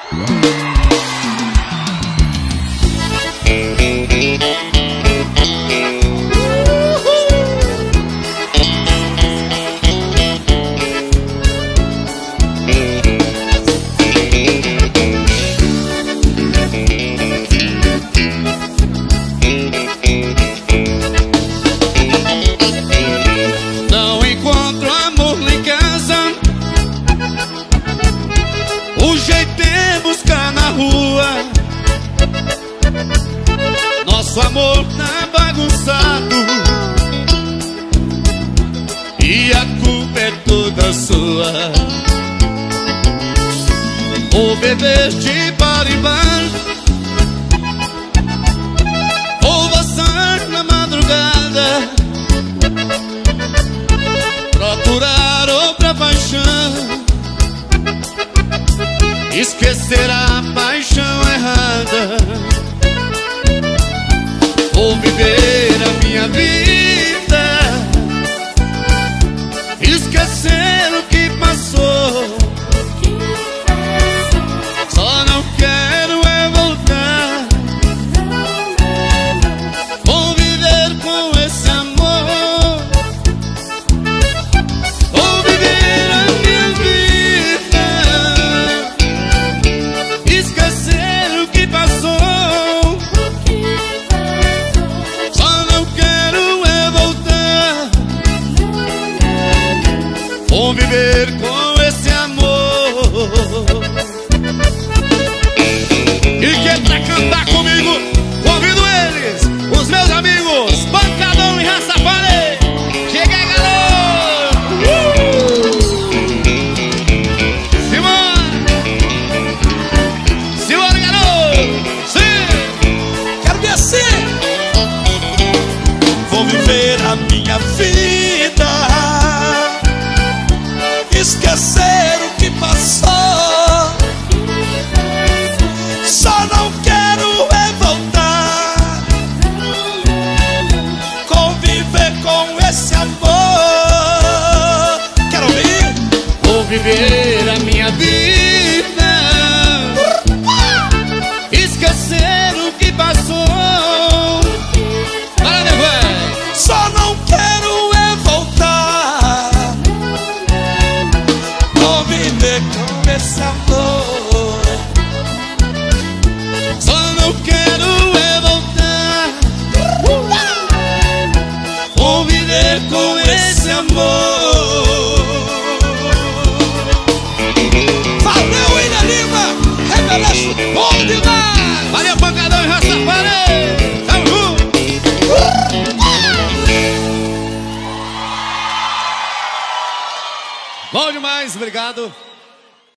Não encontro amor lá em casa, o jeito é buscar na rua. Nosso amor tá bagunçado e a culpa é toda sua. Vou beber de bar em bar, vou passar na madrugada, procurar outra paixão, esquecer a paixão errada. Vou viver a minha vida, esquecer o que passou. Só não quero é voltar. Vou viver com esse amor, vou viver a minha vida, esquecer o que passou. Só não quero é voltar. Vou viver com esse amor. E quem pra cantar comigo, convido eles, os meus amigos, Pancadão e Rastafari. Chega aí, garoto! Simone! Simone, garoto! Sim! Quero ver assim. Vou viver a minha vida, esquecer o que passou. Só não quero é voltar, conviver com esse amor. Quero ouvir. Vou viver a minha vida, esquecer o que passou. Para depois. Só não quero é voltar, conviver com esse amor. Só não quero é voltar, vou viver com esse amor. Valeu, William Lima, revelação bom demais. Valeu, Pancadão e Rastafari. Tamo junto. Bom demais, obrigado.